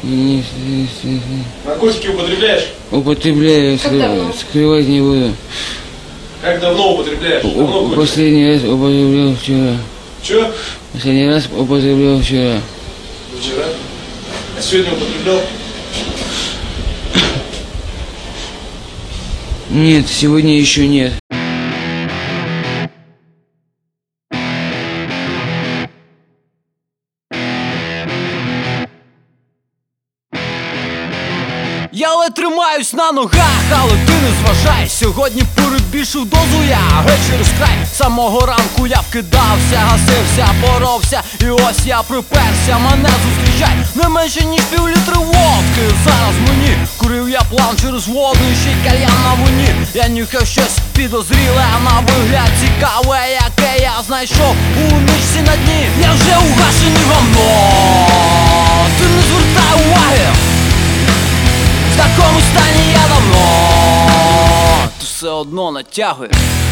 Наркотики употребляешь? Употребляю, скрывать не буду. Как давно употребляешь? Давно Последний раз употреблял вчера. Че? Последний раз употреблял вчера. Вчера? А сегодня употреблял? Нет, сегодня еще нет. Я ледь тримаюсь на ногах, але ти не зважай. Сьогодні перебільшив дозу я геть через край. З самого ранку я вкидався, гасився, боровся. І ось я приперся, мене зустрічай. Не менше ніж півлітри водки зараз мені. Курив я план через воду і ще й кальян на вині. Я нюхав щось підозріле, а на вигляд цікаве, яке я знайшов у нічці на дні. Я вже угашений гамно, ти не звертай уваги. В такому стані я давно, ти все одно натягуєш.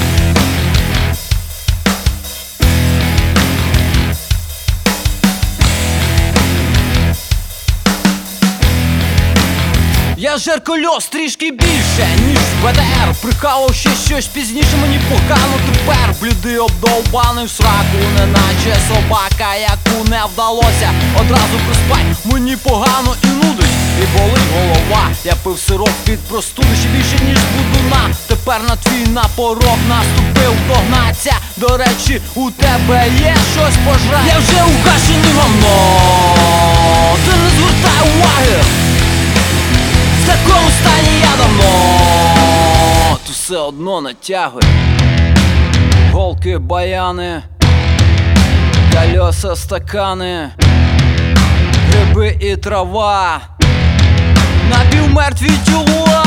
Я жер кольос трішки більше, ніж БТР. Прихавав ще щось пізніше, мені погано тепер. Блідий обдовбаний в сраку, неначе собака, яку не вдалося одразу приспать. Мені погано і нудить, і болить голова. Я пив сироп від простуди ще більше, ніж будуна. Тепер на твій напорок наступив догнаться. До речі, у тебе є щось пожрати. Я вже угашений гамно, ти не звертай уваги. В такому стані я давно, ти все одно натягує. Голки, баяни, колеса, стакани, гриби і трава, напівмертві тіла.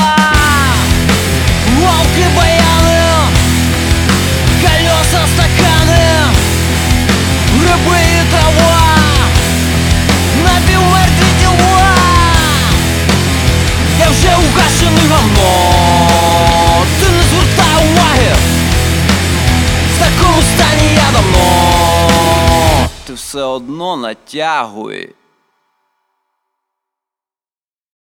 Голки, баяни, колеса, стакани, гриби і трава, напівмертві тіла. Я вже угашений гамно, ти не звертай уваги. В такому стані я давно, ти все одно натягуй.